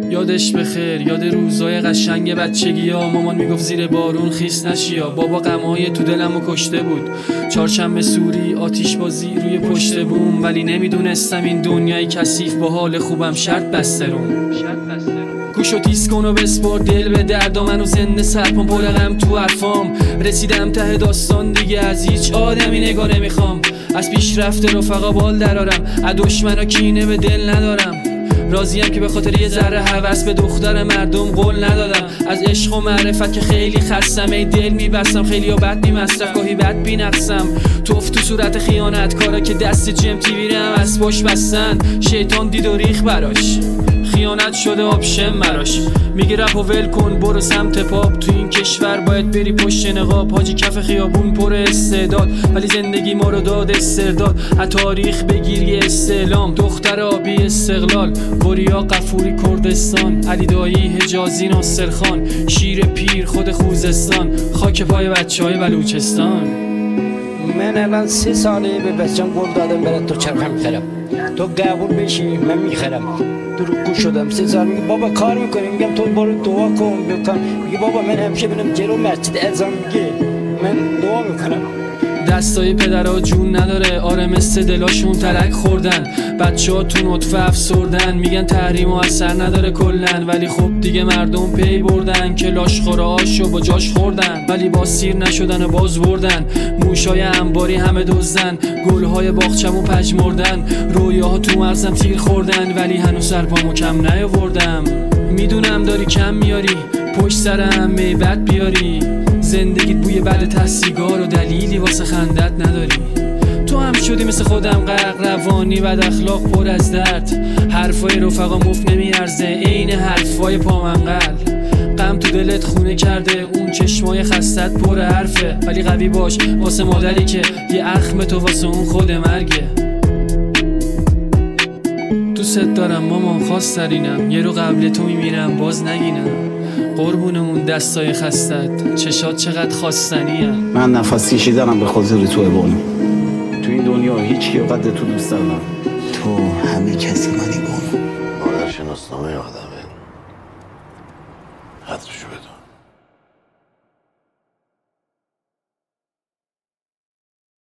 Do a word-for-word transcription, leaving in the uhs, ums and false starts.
یادش بخیر، یاد روزای قشنگ بچگی ها. مامان میگفت زیر بارون خیس نشیا. بابا غمای تو دلمو کشته بود. چهارشنبه سوری، آتیش بازی روی پشت بوم. ولی نمیدونستم این دنیای کثیف با حال خوبم شرط بسته روم. گوشو تیز کن و بسپار دل به درد و منو زنده سرپام پر غم تو حرفام. رسیدم ته داستان دیگه، از هیچ آدمی نگاه نمیخوام. از پیشرفت رفقا بال درارم، از دشمنا کینه به دل ندارم. راضیم که به خاطر یه ذره هوس به دختر مردم قول ندادم. از عشق و معرفت که خیلی خستم، ای دل میبستم خیلی و بد میمصرف، گاهی بد بینقصم. توف تو صورت خیانت کارا که دست جم تیوی رم از پشت بستن. شیطان دید و ریخ براش، خیانت شده آبشم مراش. میگه رپ و ول کن برو سمت پاپ. تو این کشور باید بری پشت نقاب. حاجی کف خیابون پر استعداد، ولی زندگی ما رو داد استرداد. از تاریخ بگیر یه استعلام، دختر آبی استقلال، وریا قفوری کردستان، علی دایی حجازی ناصر خان، شیر پیر خود خوزستان، خاک پای بچه های بلوچستان. من الان سی ساله به بچم گل دادم برات تو چرخ میخرم، تو قبول بشی من میخرم. دروغگو شدم سه سال. میگه بابا کار میکنی، میگم تو برو دعا کن بکن. میگه بابا من همیشه بینم جلو مسجد اذان میگه من دعا میکنم. دستای پدرها جون نداره، آره مثل دلاشون ترک خوردن. بچه ها تو نطفه افسردن، میگن تحریم و اثر نداره کلن. ولی خب دیگه مردم پی بردن که لاشخوره هاشو با جاش خوردن. ولی با سیر نشدن و باز بردن، موشای انباری همه دزدن. گلهای باغچمو پژمردن، رویاها تو مغزم تیر خوردن. ولی هنوز سرپامو کم نیاوردم. میدونم داری کم میاری، پشت سرم میبد بیاری. زندگیت بوی بعد ته سیگار و دلیلی واسه خندت نداری. تو هم شدی مثل خودم غرق، روانی بد اخلاق پر از درد. حرفای رفقا مفت نمیارزه، عین حرفای پامنقل. غم تو دلت خونه کرده، اون چشمای خستت پر حرفه. ولی قوی باش واسه مادری که یه اخم تو واسه اون خود مرگه. دوست دارم مامان خواسترینم، یه رو قبل تو میمیرم باز نگینم. قربون اون دستای خستت، چشات چقدر خواستنیه. من نفس کشیدنم به خاطر توه بانو. تو این دنیا هیچ کی قد تو دوست ندارم. تو همه کسی منی بانو. مادر شناسنامه آدمه، قدرشو بدون.